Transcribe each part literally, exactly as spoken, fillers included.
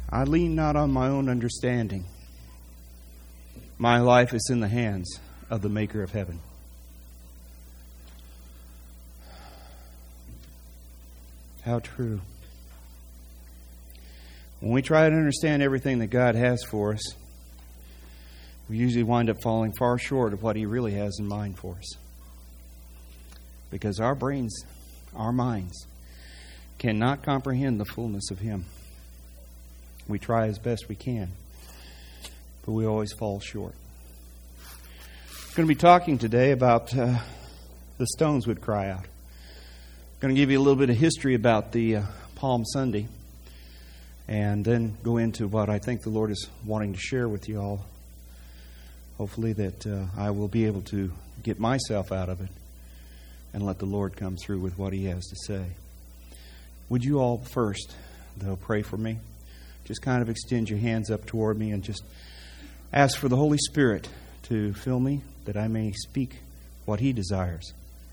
I lean not on my own understanding. My life is in the hands of the Maker of heaven. How true. When we try to understand everything that God has for us, we usually wind up falling far short of what He really has in mind for us. Because our brains, our minds, cannot comprehend the fullness of Him. We try as best we can, but we always fall short. I'm going to be talking today about uh, the stones would cry out. I'm going to give you a little bit of history about the uh, Palm Sunday, and then go into what I think the Lord is wanting to share with you all. Hopefully that uh, I will be able to get myself out of it and let the Lord come through with what He has to say. Would you all first, though, pray for me? Just kind of extend your hands up toward me and just ask for the Holy Spirit to fill me, that I may speak what He desires.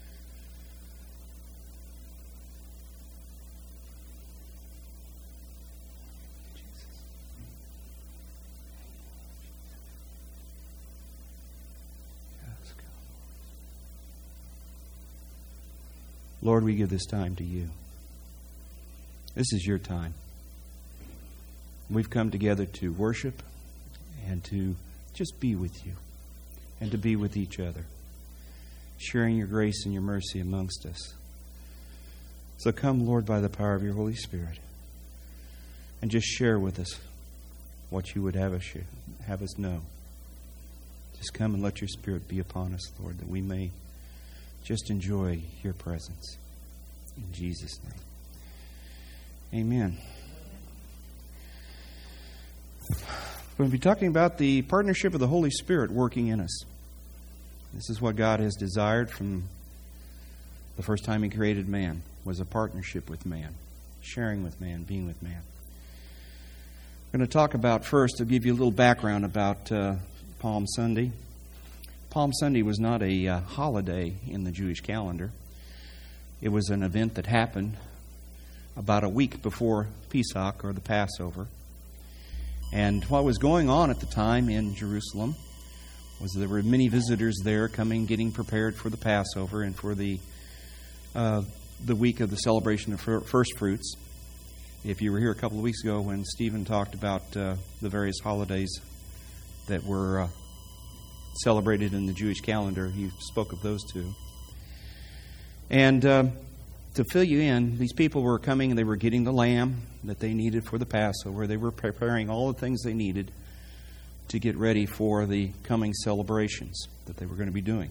Lord, we give this time to You. This is Your time. We've come together to worship and to just be with You and to be with each other, sharing Your grace and Your mercy amongst us. So come, Lord, by the power of Your Holy Spirit, and just share with us what You would have us share, have us know. Just come and let Your Spirit be upon us, Lord, that we may just enjoy Your presence. In Jesus' name. Amen. We're going to be talking about the partnership of the Holy Spirit working in us. This is what God has desired from the first time He created man, was a partnership with man, sharing with man, being with man. We're going to talk about first, to give you a little background about uh, Palm Sunday. Palm Sunday was not a uh, holiday in the Jewish calendar. It was an event that happened about a week before Pesach, or the Passover. And what was going on at the time in Jerusalem was there were many visitors there coming, getting prepared for the Passover and for the uh, the week of the celebration of first fruits. If you were here a couple of weeks ago when Stephen talked about uh, the various holidays that were uh, celebrated in the Jewish calendar, he spoke of those two. And uh, to fill you in, these people were coming and they were getting the lamb that they needed for the Passover. They were preparing all the things they needed to get ready for the coming celebrations that they were going to be doing.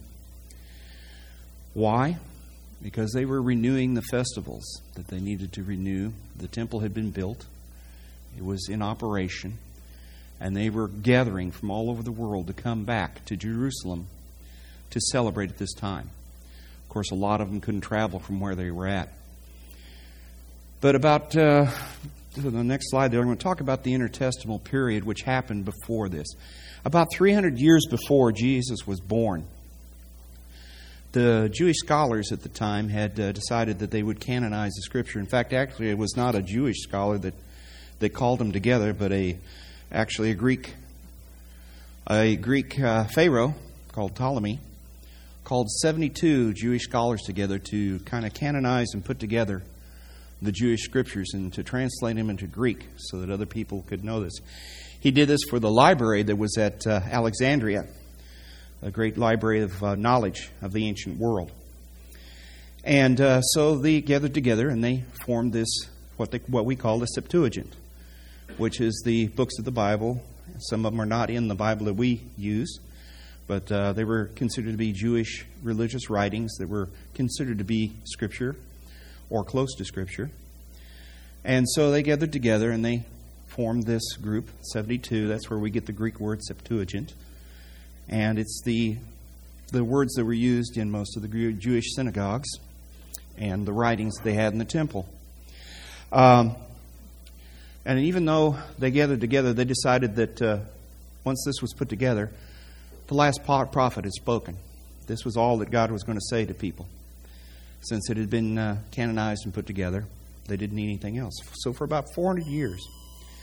Why? Because they were renewing the festivals that they needed to renew. The temple had been built. It was in operation. And they were gathering from all over the world to come back to Jerusalem to celebrate at this time. Of course, a lot of them couldn't travel from where they were at. But about, uh, the next slide there, I'm going to talk about the intertestamental period which happened before this. About three hundred years before Jesus was born, the Jewish scholars at the time had uh, decided that they would canonize the Scripture. In fact, actually, it was not a Jewish scholar that, that called them together, but a actually a Greek a Greek uh, Pharaoh called Ptolemy called seventy-two Jewish scholars together to kind of canonize and put together the Jewish Scriptures and to translate them into Greek so that other people could know this. He did this for the library that was at uh, Alexandria, a great library of uh, knowledge of the ancient world. And uh, so they gathered together and they formed this, what they, what we call the Septuagint, which is the books of the Bible. Some of them are not in the Bible that we use, but uh, they were considered to be Jewish religious writings that were considered to be Scripture or close to Scripture. And so they gathered together and they formed this group, seventy-two. That's where we get the Greek word Septuagint. And it's the the words that were used in most of the Jewish synagogues and the writings they had in the temple. Um, and even though they gathered together, they decided that uh, once this was put together, the last prophet had spoken. This was all that God was going to say to people. Since it had been uh, canonized and put together, they didn't need anything else. So for about four hundred years,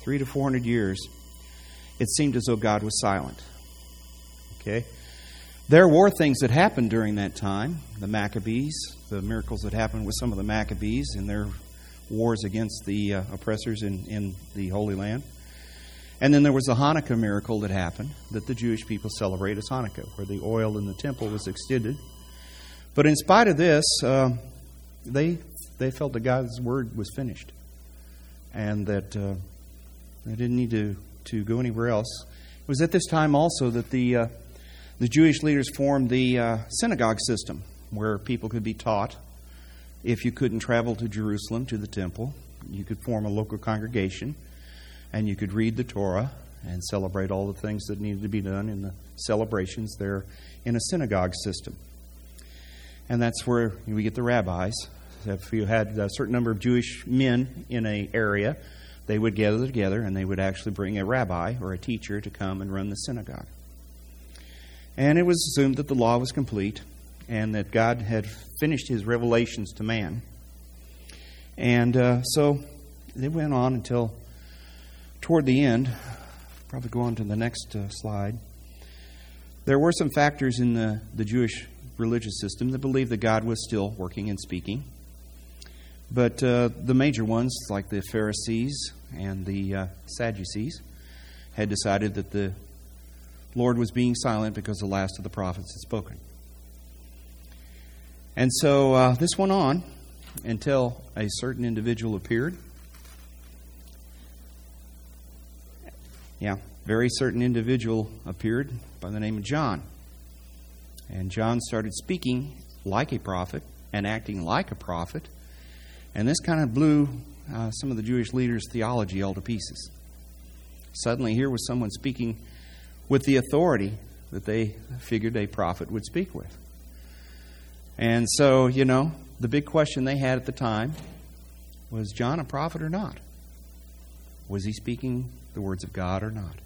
three to four hundred years, it seemed as though God was silent. Okay? There were things that happened during that time. The Maccabees, the miracles that happened with some of the Maccabees in their wars against the uh, oppressors in, in the Holy Land. And then there was the Hanukkah miracle that happened, that the Jewish people celebrate as Hanukkah, where the oil in the temple was extended. But in spite of this, uh, they they felt that God's word was finished, and that uh, they didn't need to, to go anywhere else. It was at this time also that the uh, the Jewish leaders formed the uh, synagogue system, where people could be taught. If you couldn't travel to Jerusalem, to the temple, you could form a local congregation, and you could read the Torah and celebrate all the things that needed to be done in the celebrations there in a synagogue system. And that's where we get the rabbis. If you had a certain number of Jewish men in an area, they would gather together and they would actually bring a rabbi or a teacher to come and run the synagogue. And it was assumed that the law was complete and that God had finished His revelations to man. And uh, so they went on until toward the end. Probably go on to the next uh, slide. There were some factors in the, the Jewish religious system that believed that God was still working and speaking. But uh, the major ones, like the Pharisees and the uh, Sadducees, had decided that the Lord was being silent because the last of the prophets had spoken. And so uh, this went on until a certain individual appeared. Yeah, very certain individual appeared by the name of John. And John started speaking like a prophet and acting like a prophet. And this kind of blew uh, some of the Jewish leaders' theology all to pieces. Suddenly here was someone speaking with the authority that they figured a prophet would speak with. And so, you know, the big question they had at the time was, John a prophet or not? Was he speaking the words of God or not?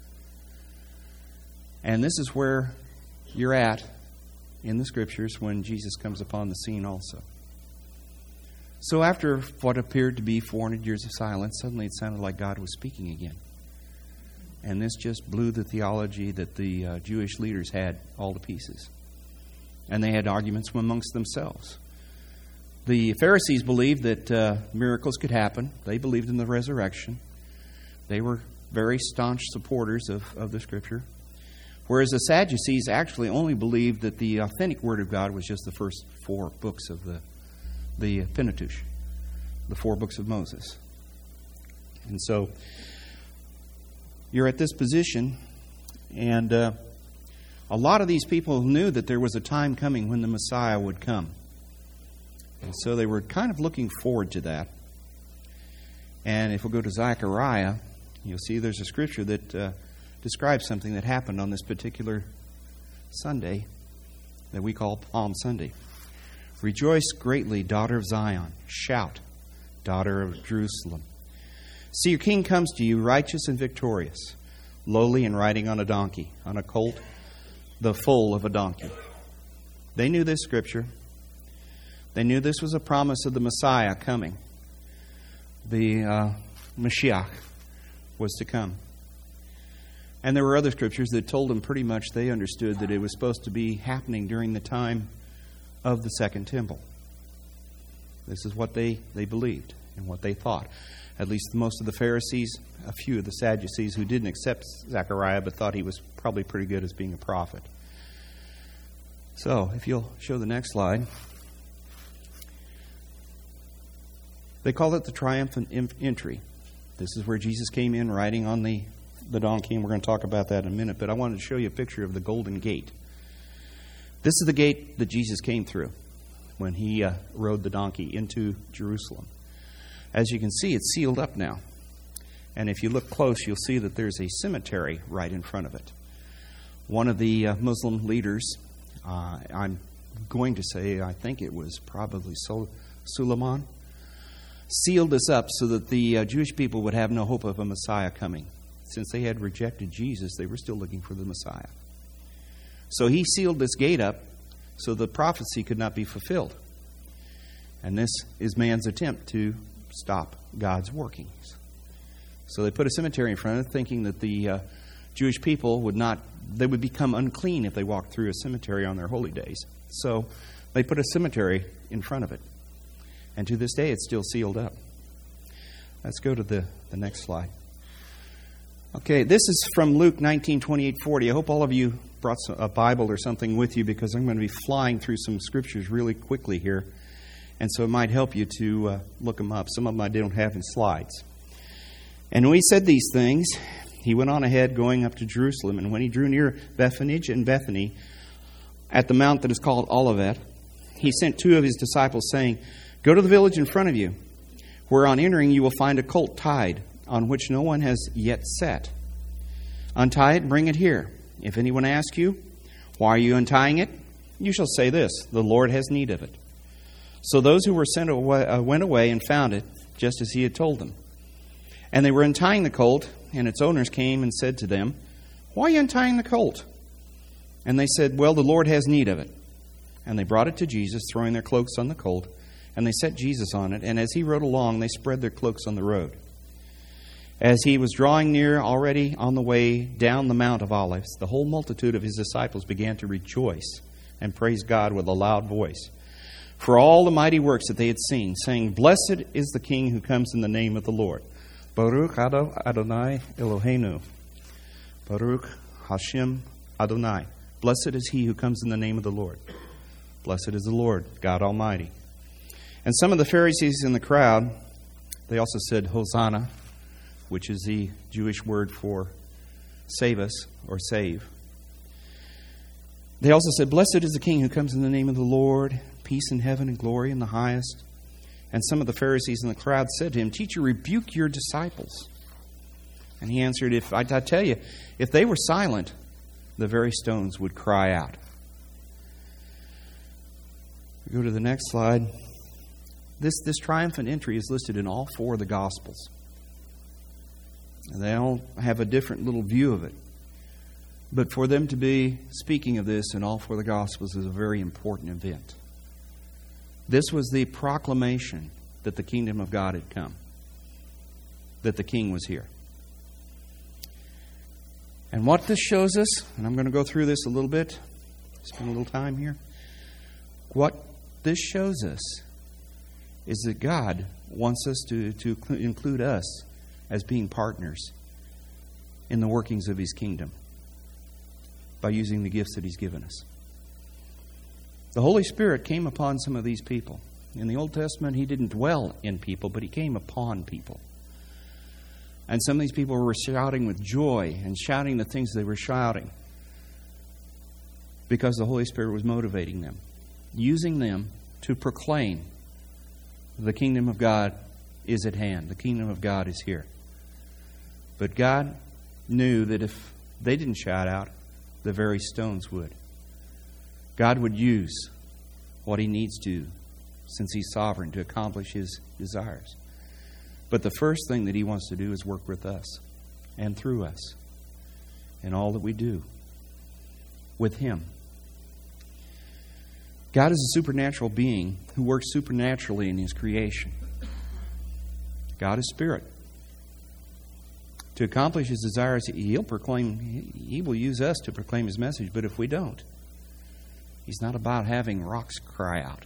And this is where you're at in the Scriptures when Jesus comes upon the scene also. So after what appeared to be four hundred years of silence, suddenly it sounded like God was speaking again. And this just blew the theology that the uh, Jewish leaders had all to pieces. And they had arguments amongst themselves. The Pharisees believed that uh, miracles could happen. They believed in the resurrection. They were very staunch supporters of, of the Scripture. Whereas the Sadducees actually only believed that the authentic Word of God was just the first four books of the, the Pentateuch, the four books of Moses. And so you're at this position, and uh, a lot of these people knew that there was a time coming when the Messiah would come. And so they were kind of looking forward to that. And if we go to Zechariah, you'll see there's a scripture that uh, describes something that happened on this particular Sunday that we call Palm Sunday. Rejoice greatly, daughter of Zion. Shout, daughter of Jerusalem. See, your king comes to you, righteous and victorious, lowly and riding on a donkey, on a colt, the foal of a donkey. They knew this scripture. They knew this was a promise of the Messiah coming. The uh, Mashiach was to come. And there were other scriptures that told them pretty much they understood that it was supposed to be happening during the time of the Second Temple. This is what they, they believed and what they thought. At least most of the Pharisees, a few of the Sadducees who didn't accept Zechariah but thought he was probably pretty good as being a prophet. So, if you'll show the next slide. They call it the triumphant entry. This is where Jesus came in riding on the, the donkey, and we're going to talk about that in a minute. But I wanted to show you a picture of the Golden Gate. This is the gate that Jesus came through when he uh, rode the donkey into Jerusalem. As you can see, it's sealed up now. And if you look close, you'll see that there's a cemetery right in front of it. One of the uh, Muslim leaders, uh, I'm going to say, I think it was probably Sul- Suleiman, sealed this up so that the uh, Jewish people would have no hope of a Messiah coming. Since they had rejected Jesus, they were still looking for the Messiah. So he sealed this gate up so the prophecy could not be fulfilled. And this is man's attempt to stop God's workings. So they put a cemetery in front of it, thinking that the uh, Jewish people would not, they would become unclean if they walked through a cemetery on their holy days. So they put a cemetery in front of it. And to this day, it's still sealed up. Let's go to the, the next slide. Okay, this is from Luke nineteen, twenty-eight, forty. I hope all of you brought a Bible or something with you, because I'm going to be flying through some scriptures really quickly here. And so it might help you to uh, look them up. Some of them I don't have in slides. And when he said these things, he went on ahead, going up to Jerusalem. And when he drew near Bethphage and Bethany, at the mount that is called Olivet, he sent two of his disciples, saying, "Go to the village in front of you, where on entering you will find a colt tied, on which no one has yet sat. Untie it and bring it here. If anyone asks you, 'Why are you untying it?' you shall say this, 'The Lord has need of it.'" So those who were sent away, uh, went away and found it, just as he had told them. And they were untying the colt, and its owners came and said to them, "Why are you untying the colt?" And they said, "Well, the Lord has need of it." And they brought it to Jesus, throwing their cloaks on the colt, and they set Jesus on it, and as he rode along, they spread their cloaks on the road. As he was drawing near, already on the way down the Mount of Olives, the whole multitude of his disciples began to rejoice and praise God with a loud voice for all the mighty works that they had seen, saying, "Blessed is the King who comes in the name of the Lord. Baruch Adonai Eloheinu. Baruch Hashem Adonai. Blessed is he who comes in the name of the Lord. Blessed is the Lord, God Almighty." And some of the Pharisees in the crowd, they also said, "Hosanna," which is the Jewish word for save us or save. They also said, "Blessed is the King who comes in the name of the Lord, peace in heaven and glory in the highest." And some of the Pharisees in the crowd said to him, "Teacher, rebuke your disciples." And he answered, "If I, I tell you, if they were silent, the very stones would cry out." We go to the next slide. This, this triumphant entry is listed in all four of the Gospels. And they all have a different little view of it. But for them to be speaking of this in all four of the Gospels is a very important event. This was the proclamation that the kingdom of God had come, that the King was here. And what this shows us, and I'm going to go through this a little bit, spend a little time here. What this shows us is that God wants us to, to include us as being partners in the workings of His kingdom by using the gifts that He's given us. The Holy Spirit came upon some of these people. In the Old Testament, He didn't dwell in people, but He came upon people. And some of these people were shouting with joy and shouting the things they were shouting because the Holy Spirit was motivating them, using them to proclaim the kingdom of God is at hand. The kingdom of God is here. But God knew that if they didn't shout out, the very stones would. God would use what He needs to, since He's sovereign, to accomplish His desires. But the first thing that He wants to do is work with us and through us in all that we do with Him. God is a supernatural being who works supernaturally in His creation. God is Spirit. To accomplish His desires, He'll proclaim, He will use us to proclaim His message. But if we don't, He's not about having rocks cry out.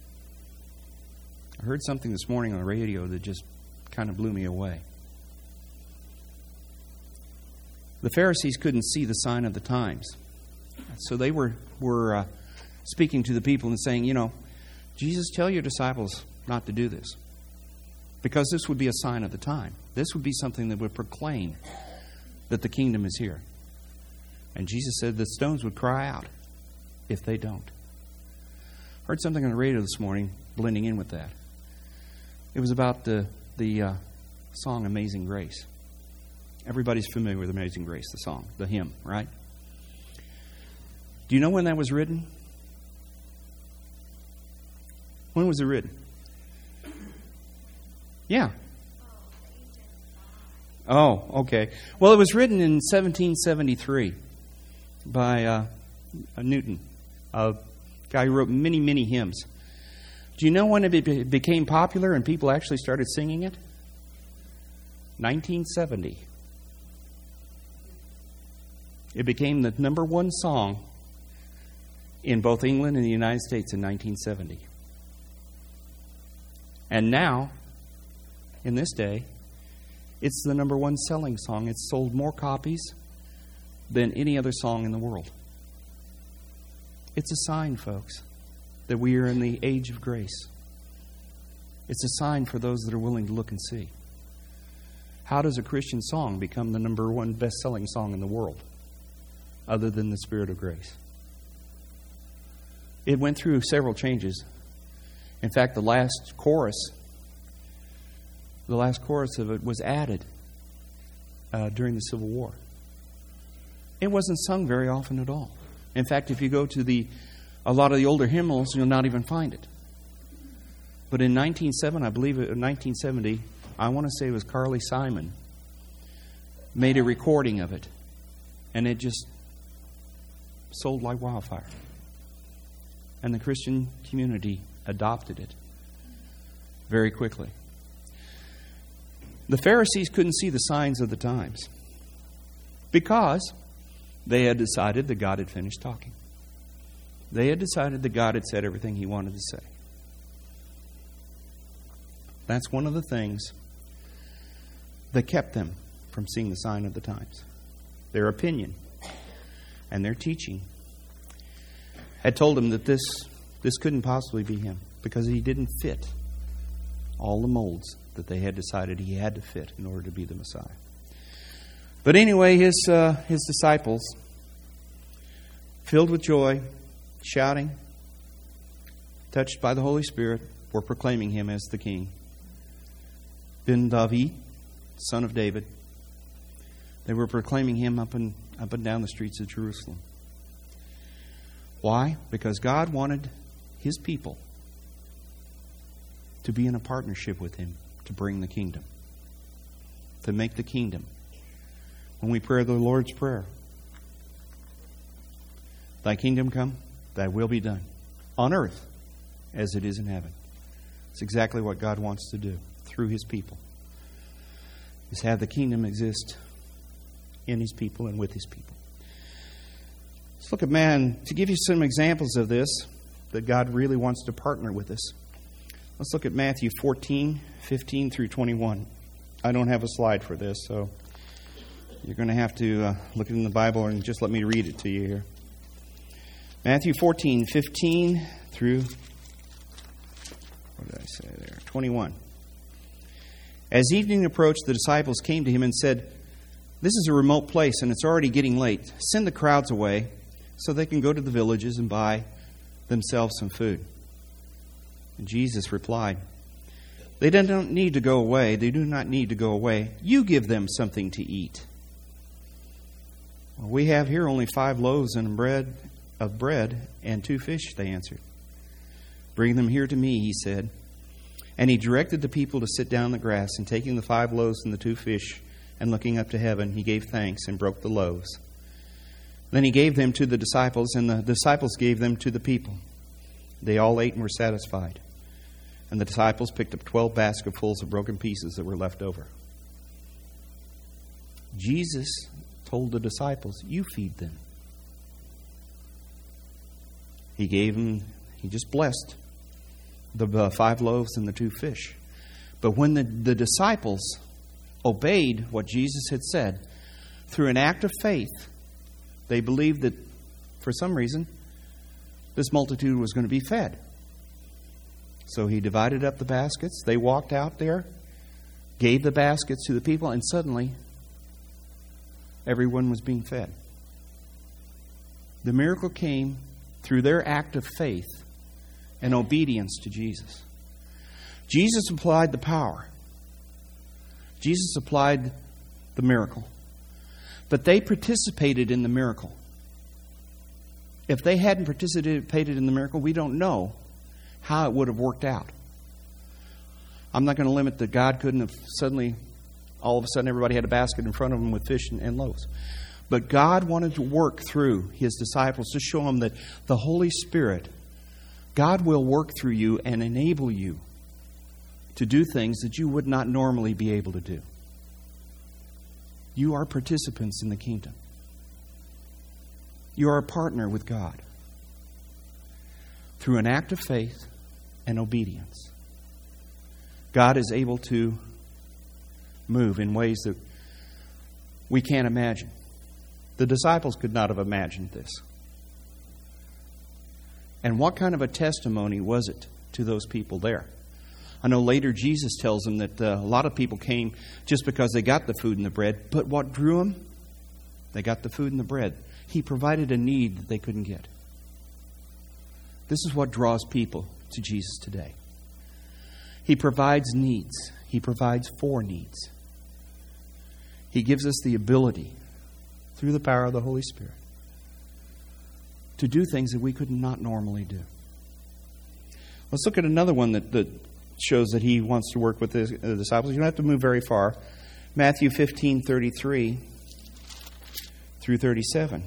I heard something this morning on the radio that just kind of blew me away. The Pharisees couldn't see the sign of the times. So they were, were uh, speaking to the people and saying, you know, Jesus, tell your disciples not to do this, because this would be a sign of the time. This would be something that would proclaim that the kingdom is here. And Jesus said the stones would cry out if they don't. I heard something on the radio this morning blending in with that. It was about the, the uh, song Amazing Grace. Everybody's familiar with Amazing Grace, the song, the hymn, right? Do you know when that was written? When was it written? Yeah. Oh, okay. Well, it was written in seventeen seventy-three by uh, Newton, a guy who wrote many, many hymns. Do you know when it became popular and people actually started singing it? nineteen seventy. It became the number one song in both England and the United States in nineteen seventy. And now, in this day, it's the number one selling song. It's sold more copies than any other song in the world. It's a sign, folks, that we are in the age of grace. It's a sign for those that are willing to look and see. How does a Christian song become the number one best-selling song in the world, other than the Spirit of grace? It went through several changes. In fact, the last chorus, the last chorus of it was added uh, during the Civil War. It wasn't sung very often at all. In fact, if you go to the a lot of the older hymnals, you'll not even find it. But in nineteen seventy, I believe it, nineteen seventy, I want to say it was Carly Simon, made a recording of it, and it just sold like wildfire. And the Christian community adopted it very quickly. The Pharisees couldn't see the signs of the times because they had decided that God had finished talking. They had decided that God had said everything He wanted to say. That's one of the things that kept them from seeing the sign of the times. Their opinion and their teaching had told them that this, this couldn't possibly be Him because He didn't fit all the molds that they had decided He had to fit in order to be the Messiah. But anyway, his, uh, his disciples, filled with joy, shouting, touched by the Holy Spirit, were proclaiming Him as the King. Ben David, son of David. They were proclaiming Him up and, up and down the streets of Jerusalem. Why? Because God wanted His people to be in a partnership with Him to bring the kingdom, to make the kingdom. When we pray the Lord's Prayer, Thy kingdom come, Thy will be done, on earth as it is in heaven. It's exactly what God wants to do through His people, is have the kingdom exist in His people and with His people. Let's look at man, to give you some examples of this, that God really wants to partner with us. Let's look at Matthew fourteen, fifteen through twenty-one. I don't have a slide for this, so you're going to have to uh, look in the Bible and just let me read it to you here. Matthew fourteen, fifteen through, what did I say there? twenty-one. As evening approached, the disciples came to Him and said, "This is a remote place, and it's already getting late. Send the crowds away so they can go to the villages and buy themselves some food." And Jesus replied, "They don't need to go away. They do not need to go away. You give them something to eat." "Well, we have here only five loaves and bread of bread and two fish," they answered. "Bring them here to me," He said. And He directed the people to sit down on the grass, and taking the five loaves and the two fish, and looking up to heaven, He gave thanks and broke the loaves. Then He gave them to the disciples, and the disciples gave them to the people. They all ate and were satisfied. And the disciples picked up twelve basketfuls of broken pieces that were left over. Jesus told the disciples, "You feed them." He gave them, He just blessed the uh, five loaves and the two fish. But when the, the disciples obeyed what Jesus had said, through an act of faith, they believed that for some reason this multitude was going to be fed. So He divided up the baskets. They walked out there, gave the baskets to the people, and suddenly everyone was being fed. The miracle came through their act of faith and obedience to Jesus. Jesus applied the power. Jesus applied the miracle. But they participated in the miracle. If they hadn't participated in the miracle, we don't know how it would have worked out. I'm not going to limit that God couldn't have suddenly, all of a sudden, everybody had a basket in front of them with fish and, and loaves. But God wanted to work through His disciples to show them that the Holy Spirit, God will work through you and enable you to do things that you would not normally be able to do. You are participants in the kingdom. You are a partner with God through an act of faith and obedience. God is able to move in ways that we can't imagine. The disciples could not have imagined this. And what kind of a testimony was it to those people there? I know later Jesus tells them that uh, a lot of people came just because they got the food and the bread. But what drew them? They got the food and the bread. He provided a need that they couldn't get. This is what draws people to Jesus today. He provides needs. He provides for needs. He gives us the ability, through the power of the Holy Spirit, to do things that we could not normally do. Let's look at another one that, that shows that He wants to work with the uh, disciples. You don't have to move very far. Matthew fifteen thirty-three through thirty-seven.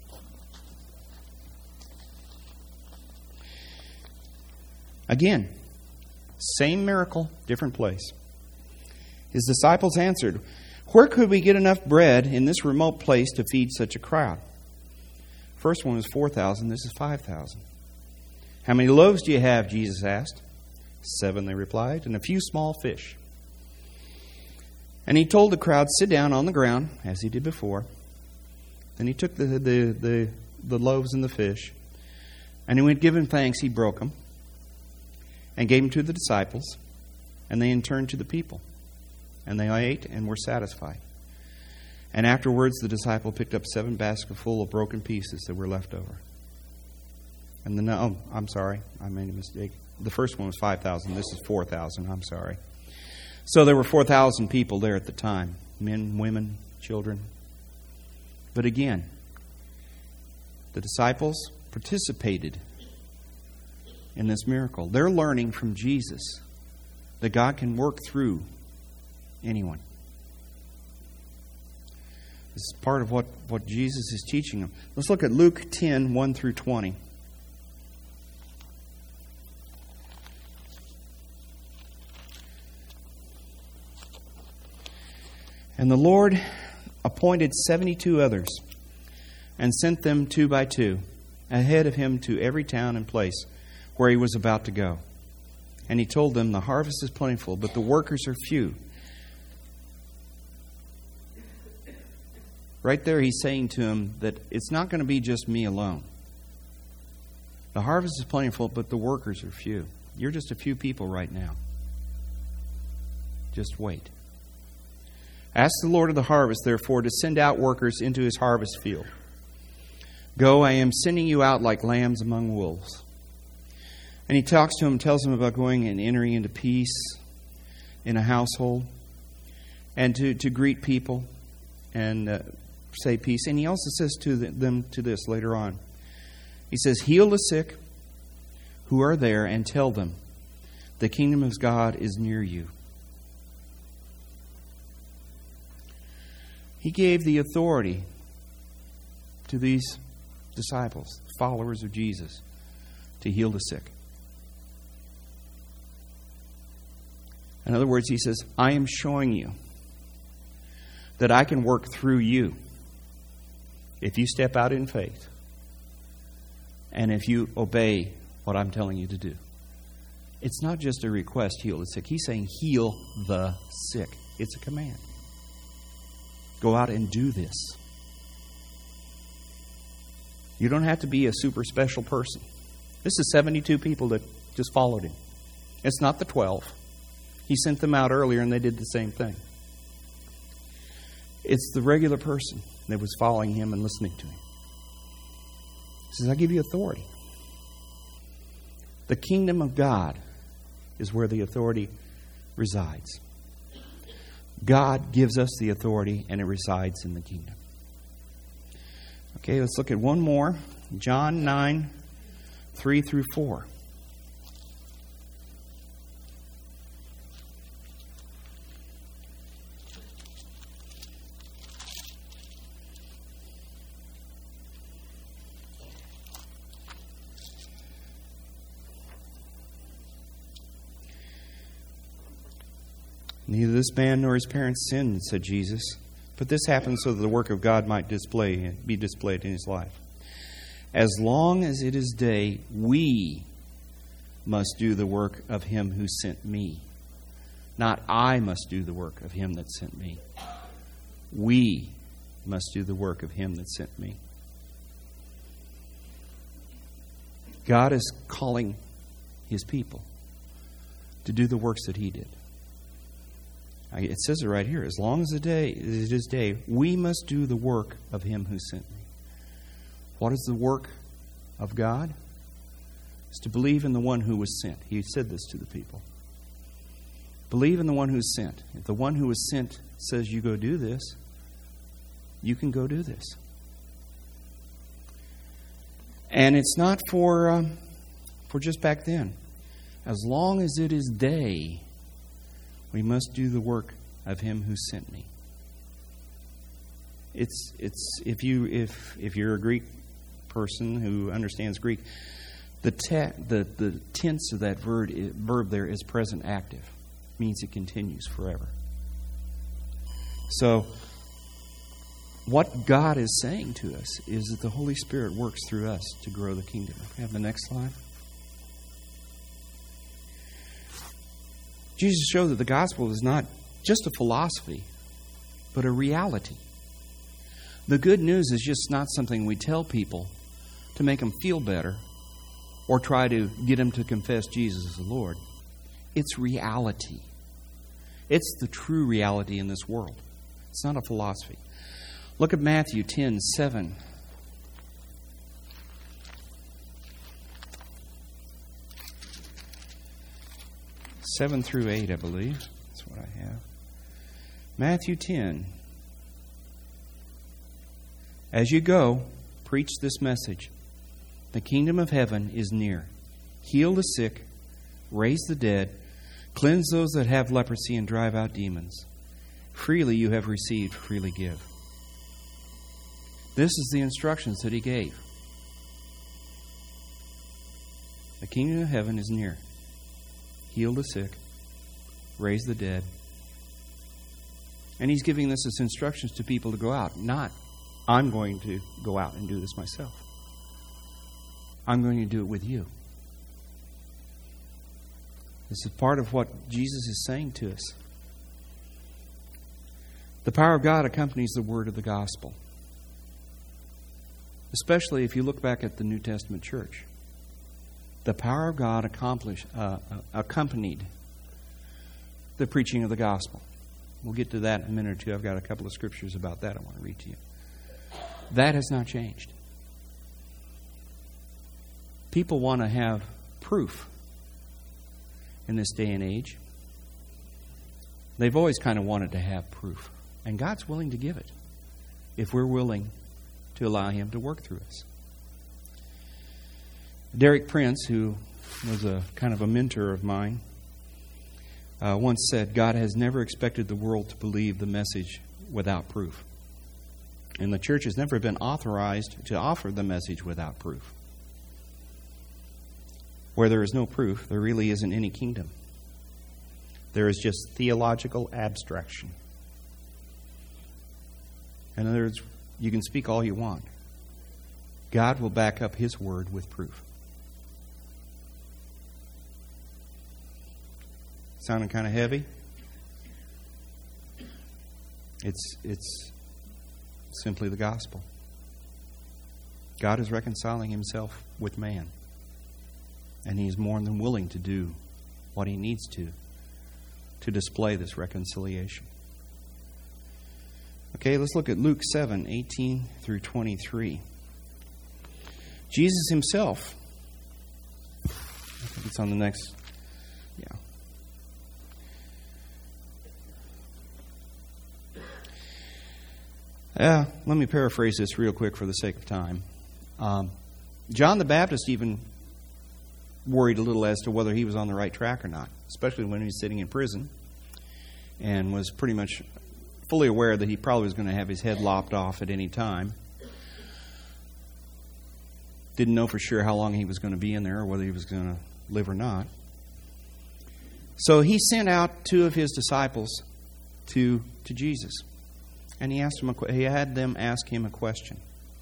Again, same miracle, different place. His disciples answered, "Where could we get enough bread in this remote place to feed such a crowd?" First one was four thousand. This is five thousand. "How many loaves do you have?" Jesus asked. Seven, they replied, "and a few small fish." And He told the crowd, "Sit down on the ground," as He did before. Then He took the, the, the, the loaves and the fish, and He went giving thanks. He broke them and gave them to the disciples, and they in turn to the people. And they ate and were satisfied. And afterwards the disciple picked up seven baskets full of broken pieces that were left over. And the oh, I'm sorry, I made a mistake. The first one was five thousand. This is four thousand. I'm sorry. So there were four thousand people there at the time. Men, women, children. But again, the disciples participated in this miracle. They're learning from Jesus that God can work through anyone. This is part of what, what Jesus is teaching them. Let's look at Luke ten, one through twenty. And the Lord appointed seventy-two others and sent them two by two ahead of Him to every town and place where He was about to go. And He told them, "The harvest is plentiful, but the workers are few." Right there, He's saying to them that it's not going to be just me alone. The harvest is plentiful, but the workers are few. You're just a few people right now. Just wait. Ask the Lord of the harvest, therefore, to send out workers into His harvest field. Go, I am sending you out like lambs among wolves. And He talks to him, tells him about going and entering into peace in a household, and to, to greet people and uh, say peace. And He also says to them to this later on. He says, "Heal the sick who are there and tell them, the kingdom of God is near you." He gave the authority to these disciples, followers of Jesus, to heal the sick. In other words, He says, I am showing you that I can work through you if you step out in faith and if you obey what I'm telling you to do. It's not just a request, heal the sick. He's saying, heal the sick. It's a command. Go out and do this. You don't have to be a super special person. This is seventy-two people that just followed Him. It's not the twelve. He sent them out earlier and they did the same thing. It's the regular person that was following Him and listening to Him. He says, I give you authority. The kingdom of God is where the authority resides. God gives us the authority and it resides in the kingdom. Okay, let's look at one more. John nine, three through four. Neither this man nor his parents sinned, said Jesus, But this happened so that the work of God might display be displayed in his life. As long as it is day, we must do the work of him who sent me. Not I must do the work of him that sent me. We must do the work of him that sent me. God is calling his people to do the works that he did. It says it right here. As long as the day it is day, we must do the work of him who sent me. What is the work of God? It's to believe in the one who was sent. He said this to the people. Believe in the one who is sent. If the one who was sent says you go do this, you can go do this. And it's not for um, for just back then. As long as it is day, we must do the work of him who sent me. It's it's if you if if you're a Greek person who understands Greek, the te- the the tense of that verb verb there is present active. It means it continues forever. So what God is saying to us is that the Holy Spirit works through us to grow the kingdom. Can we have the next slide? Jesus showed that the gospel is not just a philosophy, but a reality. The good news is just not something we tell people to make them feel better or try to get them to confess Jesus as the Lord. It's reality. It's the true reality in this world. It's not a philosophy. Look at Matthew ten seven. seven through eight, I believe. That's what I have. Matthew ten. As you go, preach this message. The kingdom of heaven is near. Heal the sick, raise the dead, cleanse those that have leprosy, and drive out demons. Freely you have received, freely give. This is the instructions that he gave. The kingdom of heaven is near. Heal the sick, raise the dead. And he's giving this as instructions to people to go out. Not, I'm going to go out and do this myself. I'm going to do it with you. This is part of what Jesus is saying to us. The power of God accompanies the word of the gospel. Especially if you look back at the New Testament church. The power of God accomplished, uh, accompanied the preaching of the gospel. We'll get to that in a minute or two. I've got a couple of scriptures about that I want to read to you. That has not changed. People want to have proof in this day and age. They've always kind of wanted to have proof. And God's willing to give it if we're willing to allow him to work through us. Derek Prince, who was a kind of a mentor of mine, uh, once said, God has never expected the world to believe the message without proof. And the church has never been authorized to offer the message without proof. Where there is no proof, there really isn't any kingdom. There is just theological abstraction. In other words, you can speak all you want. God will back up his word with proof. Sounding kind of heavy? It's it's simply the gospel. God is reconciling himself with man. And he's more than willing to do what he needs to to display this reconciliation. Okay, let's look at Luke seven, eighteen through twenty-three. Jesus himself, I think it's on the next, yeah. Uh, let me paraphrase this real quick for the sake of time. Um, John the Baptist even worried a little as to whether he was on the right track or not, especially when he was sitting in prison and was pretty much fully aware that he probably was going to have his head lopped off at any time. Didn't know for sure how long he was going to be in there or whether he was going to live or not. So he sent out two of his disciples to, to Jesus. And he asked him a, he had them ask him a question.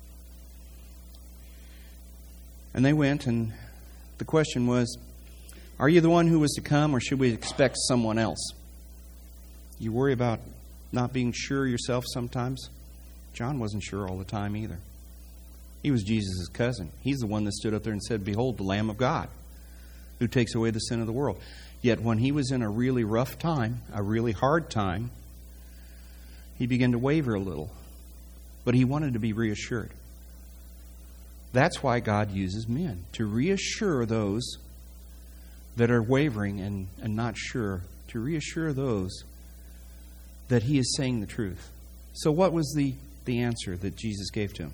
And they went, and the question was, are you the one who was to come, or should we expect someone else? You worry about not being sure yourself sometimes? John wasn't sure all the time either. He was Jesus' cousin. He's the one that stood up there and said, behold, the Lamb of God, who takes away the sin of the world. Yet when he was in a really rough time, a really hard time, he began to waver a little. But he wanted to be reassured. That's why God uses men, to reassure those that are wavering and, and not sure, to reassure those that he is saying the truth. So what was the, the answer that Jesus gave to him?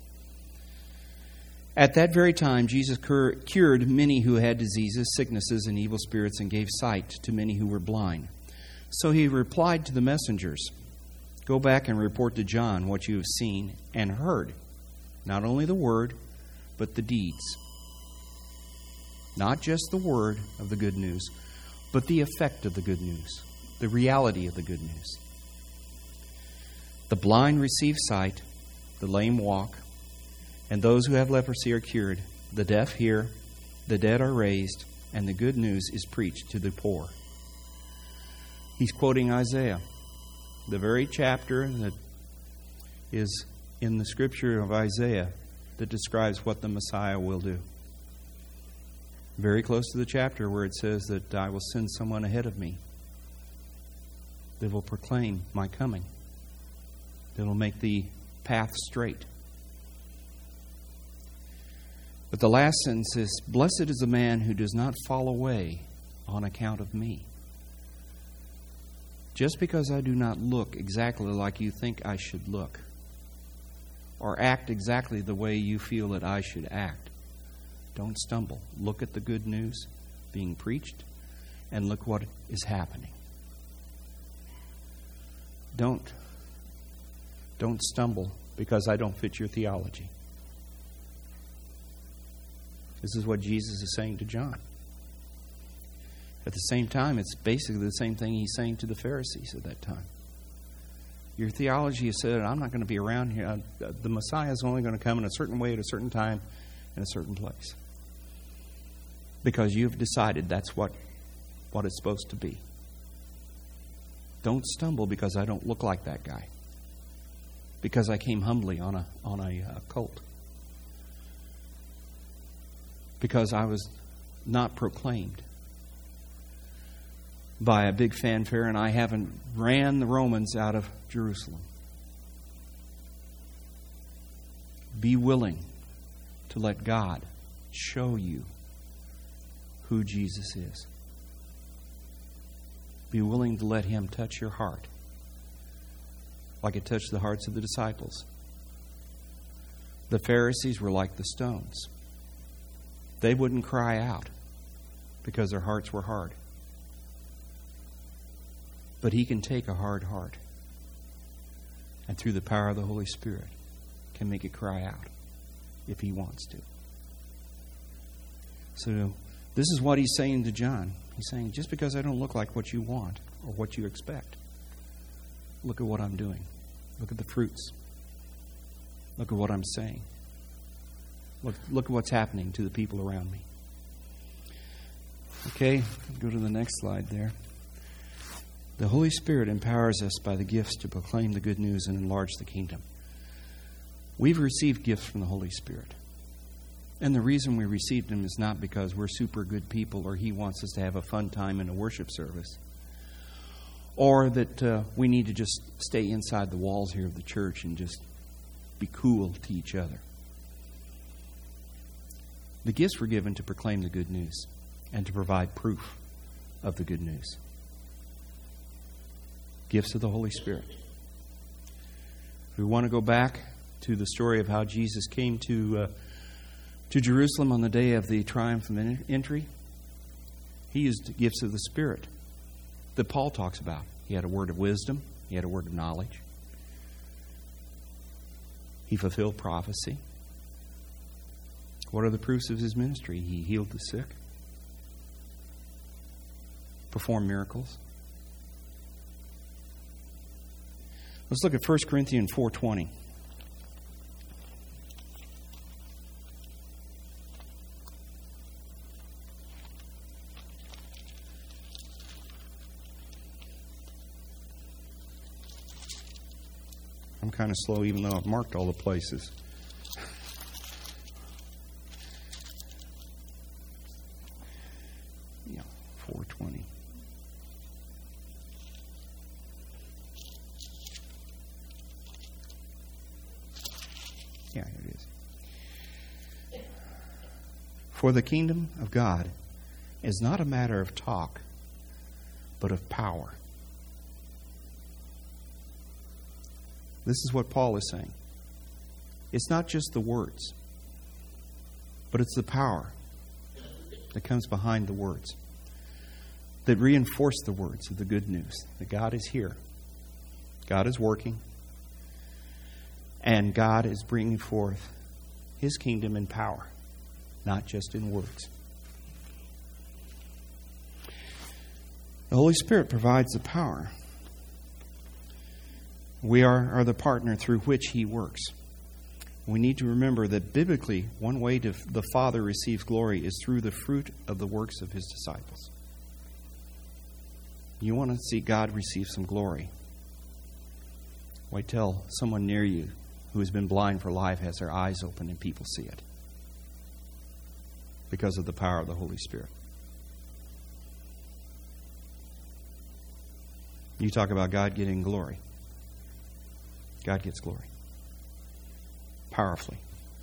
At that very time, Jesus cur- cured many who had diseases, sicknesses, and evil spirits, and gave sight to many who were blind. So he replied to the messengers, go back and report to John what you have seen and heard. Not only the word, but the deeds. Not just the word of the good news, but the effect of the good news, the reality of the good news. The blind receive sight, the lame walk, and those who have leprosy are cured. The deaf hear, the dead are raised, and the good news is preached to the poor. He's quoting Isaiah, the very chapter that is in the scripture of Isaiah that describes what the Messiah will do. Very close to the chapter where it says that I will send someone ahead of me that will proclaim my coming, that will make the path straight. But the last sentence is, blessed is the man who does not fall away on account of me. Just because I do not look exactly like you think I should look, or act exactly the way you feel that I should act, don't stumble. Look at the good news being preached, and look what is happening. Don't, don't stumble because I don't fit your theology. This is what Jesus is saying to John. At the same time, it's basically the same thing he's saying to the Pharisees at that time. Your theology has said, I'm not going to be around here. The Messiah is only going to come in a certain way at a certain time in a certain place. Because you've decided that's what, what it's supposed to be. Don't stumble because I don't look like that guy. Because I came humbly on a, on a uh, colt. Because I was not proclaimed by a big fanfare, and I haven't ran the Romans out of Jerusalem. Be willing to let God show you who Jesus is. Be willing to let Him touch your heart like it touched the hearts of the disciples. The Pharisees were like the stones. They wouldn't cry out because their hearts were hard. But He can take a hard heart and through the power of the Holy Spirit can make it cry out if He wants to. So this is what He's saying to John. He's saying, just because I don't look like what you want or what you expect, look at what I'm doing. Look at the fruits. Look at what I'm saying. Look, look at what's happening to the people around me. Okay, go to the next slide there. The Holy Spirit empowers us by the gifts to proclaim the good news and enlarge the kingdom. We've received gifts from the Holy Spirit. And the reason we received them is not because we're super good people or He wants us to have a fun time in a worship service. Or that uh, we need to just stay inside the walls here of the church and just be cool to each other. The gifts were given to proclaim the good news and to provide proof of the good news. Gifts of the Holy Spirit. If we want to go back to the story of how Jesus came to uh, to Jerusalem on the day of the triumphant entry, He used gifts of the Spirit that Paul talks about. He had a word of wisdom. He had a word of knowledge. He fulfilled prophecy. What are the proofs of His ministry? He healed the sick, performed miracles. Let's look at First Corinthians four twenty. I'm kind of slow even though I've marked all the places. Yeah, four twenty. Yeah, here it is. For the kingdom of God is not a matter of talk, but of power. This is what Paul is saying. It's not just the words, but it's the power that comes behind the words, that reinforce the words of the good news, that God is here. God is working. And God is bringing forth His kingdom in power, not just in words. The Holy Spirit provides the power. We are, are the partner through which He works. We need to remember that biblically, one way to, the Father receives glory is through the fruit of the works of His disciples. You want to see God receive some glory? Wait till someone near you who has been blind for life has their eyes open and people see it. Because of the power of the Holy Spirit. You talk about God getting glory. God gets glory. Powerfully.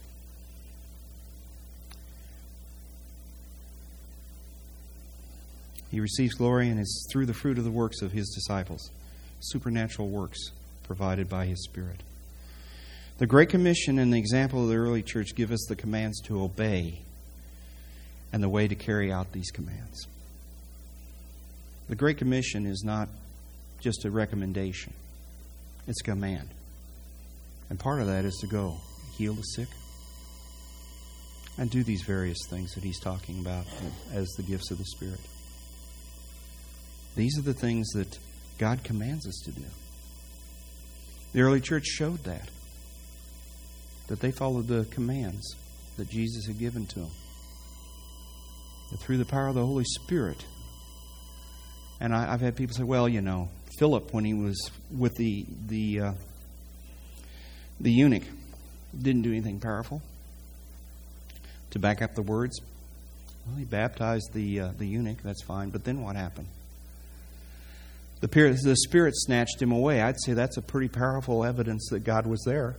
He receives glory and is through the fruit of the works of His disciples. Supernatural works provided by His Spirit. The Great Commission and the example of the early church give us the commands to obey and the way to carry out these commands. The Great Commission is not just a recommendation. It's a command. And part of that is to go heal the sick and do these various things that he's talking about as the gifts of the Spirit. These are the things that God commands us to do. The early church showed that. That they followed the commands that Jesus had given to them. That through the power of the Holy Spirit. And I, I've had people say, well, you know, Philip, when he was with the the uh, the eunuch, didn't do anything powerful to back up the words. Well, he baptized the uh, the eunuch. That's fine. But then what happened? The, the Spirit snatched him away. I'd say that's a pretty powerful evidence that God was there.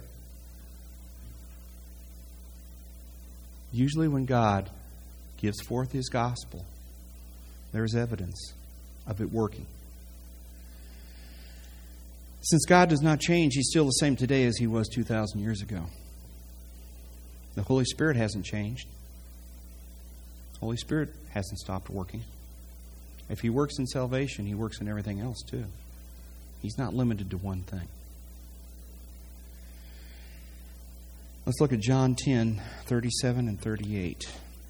Usually when God gives forth His gospel, there's evidence of it working. Since God does not change, He's still the same today as He was two thousand years ago. The Holy Spirit hasn't changed. The Holy Spirit hasn't stopped working. If He works in salvation, He works in everything else too. He's not limited to one thing. Let's look at John ten, thirty-seven and thirty-eight.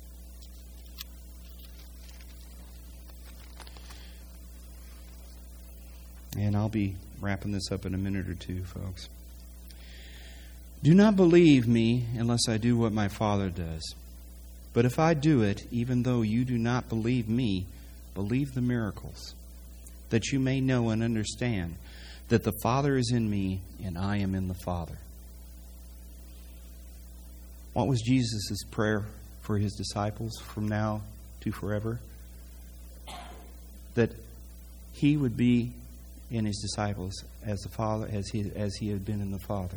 And I'll be wrapping this up in a minute or two, folks. Do not believe me unless I do what my Father does. But if I do it, even though you do not believe me, believe the miracles, that you may know and understand that the Father is in me and I am in the Father. What was Jesus' prayer for His disciples from now to forever? That He would be in His disciples as the Father, as He as He had been in the Father.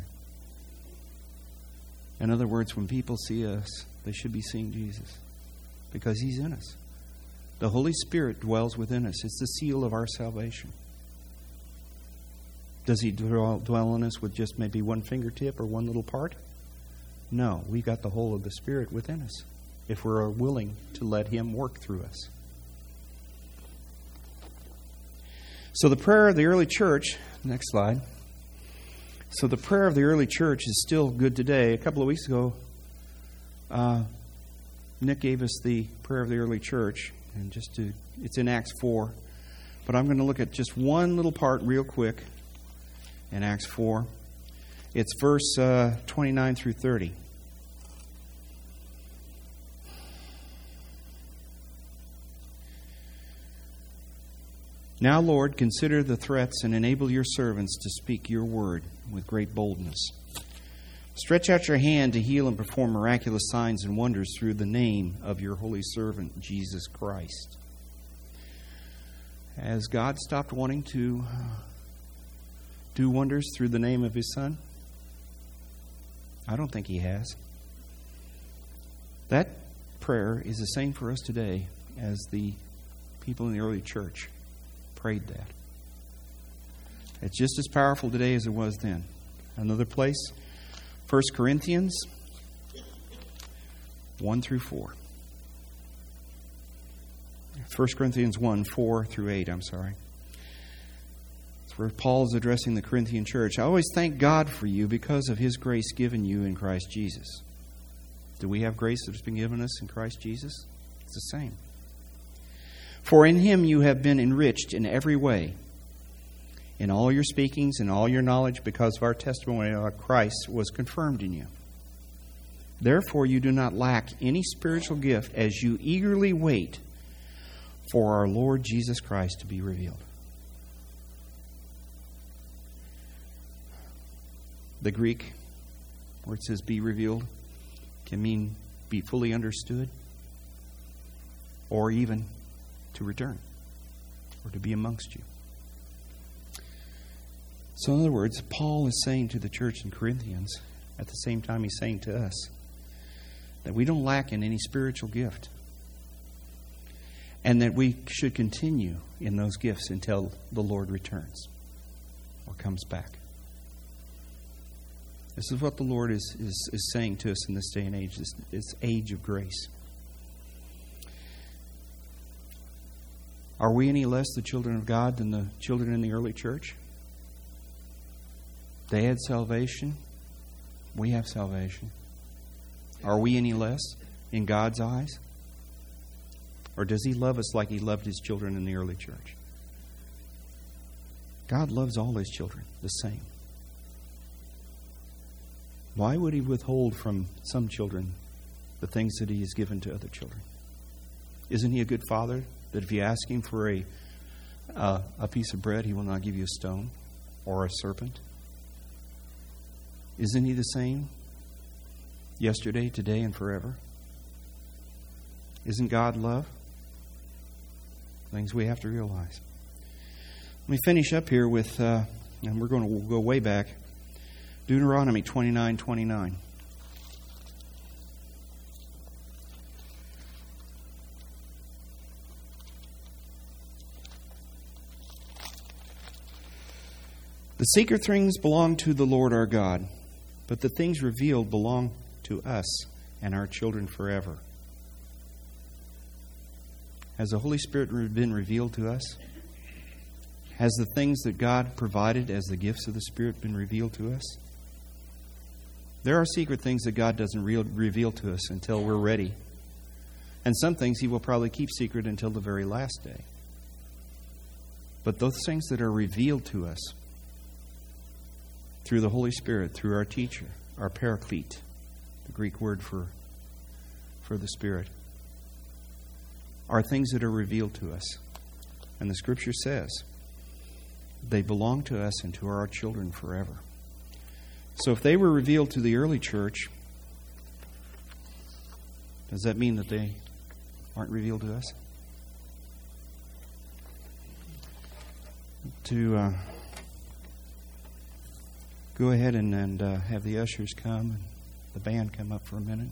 In other words, when people see us, they should be seeing Jesus because He's in us. The Holy Spirit dwells within us. It's the seal of our salvation. Does He dwell, dwell in us with just maybe one fingertip or one little part? No, we've got the whole of the Spirit within us if we're willing to let Him work through us. So the prayer of the early church, next slide. So the prayer of the early church is still good today. A couple of weeks ago, uh, Nick gave us the prayer of the early church, and just to it's in Acts four. But I'm going to look at just one little part real quick in Acts four. It's verse uh, twenty-nine through thirty. Now, Lord, consider the threats and enable your servants to speak your word with great boldness. Stretch out your hand to heal and perform miraculous signs and wonders through the name of your holy servant, Jesus Christ. Has God stopped wanting to do wonders through the name of His Son? I don't think He has. That prayer is the same for us today as the people in the early church prayed that. It's just as powerful today as it was then. Another place, First Corinthians one through four. First Corinthians one, four through eight, I'm sorry. It's where Paul is addressing the Corinthian church. I always thank God for you because of His grace given you in Christ Jesus. Do we have grace that has been given us in Christ Jesus? It's the same. For in Him you have been enriched in every way, in all your speakings and all your knowledge, because of our testimony of Christ was confirmed in you. Therefore you do not lack any spiritual gift as you eagerly wait for our Lord Jesus Christ to be revealed. The Greek, where it says be revealed, can mean be fully understood, or even to return, or to be amongst you. So in other words, Paul is saying to the church in Corinthians, at the same time he's saying to us, that we don't lack in any spiritual gift. And that we should continue in those gifts until the Lord returns or comes back. This is what the Lord is, is, is saying to us in this day and age, this, this age of grace. Are we any less the children of God than the children in the early church? They had salvation. We have salvation. Are we any less in God's eyes? Or does He love us like He loved His children in the early church? God loves all His children the same. Why would He withhold from some children the things that He has given to other children? Isn't He a good Father that if you ask Him for a, uh, a piece of bread, He will not give you a stone or a serpent? Isn't He the same yesterday, today, and forever? Isn't God love? Things we have to realize. Let me finish up here with, uh, and we're going to go way back, Deuteronomy twenty-nine twenty-nine. The secret things belong to the Lord our God, but the things revealed belong to us and our children forever. Has the Holy Spirit been revealed to us? Has the things that God provided as the gifts of the Spirit been revealed to us? There are secret things that God doesn't re- reveal to us until we're ready. And some things He will probably keep secret until the very last day. But those things that are revealed to us through the Holy Spirit, through our teacher, our paraclete, the Greek word for, for the Spirit, are things that are revealed to us. And the Scripture says they belong to us and to our children forever. So if they were revealed to the early church, does that mean that they aren't revealed to us? To uh, go ahead and, and uh, have the ushers come and the band come up for a minute.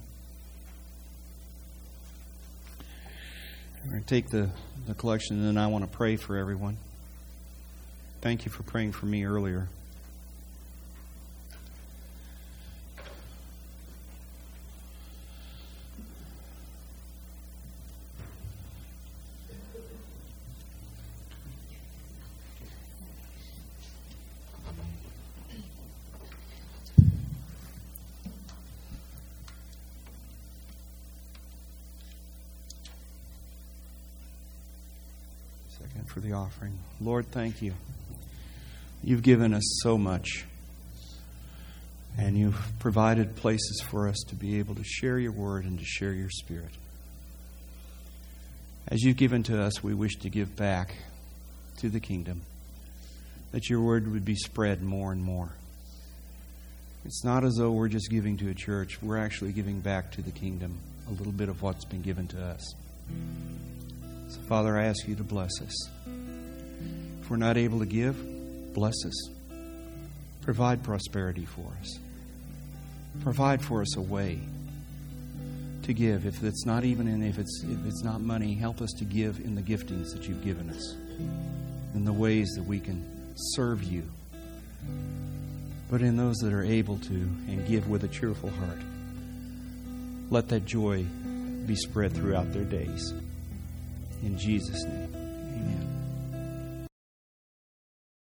We're going to take the, the collection, and then I want to pray for everyone. Thank you for praying for me earlier. For the offering. Lord, thank you. You've given us so much, and you've provided places for us to be able to share your word and to share your Spirit. As you've given to us, we wish to give back to the kingdom, that your word would be spread more and more. It's not as though we're just giving to a church. We're actually giving back to the kingdom a little bit of what's been given to us. So, Father, I ask you to bless us. If we're not able to give, bless us. Provide prosperity for us. Provide for us a way to give. If it's not even in, if it's if it's not money, help us to give in the giftings that you've given us, in the ways that we can serve you. But in those that are able to and give with a cheerful heart, let that joy be spread throughout their days. In Jesus' name.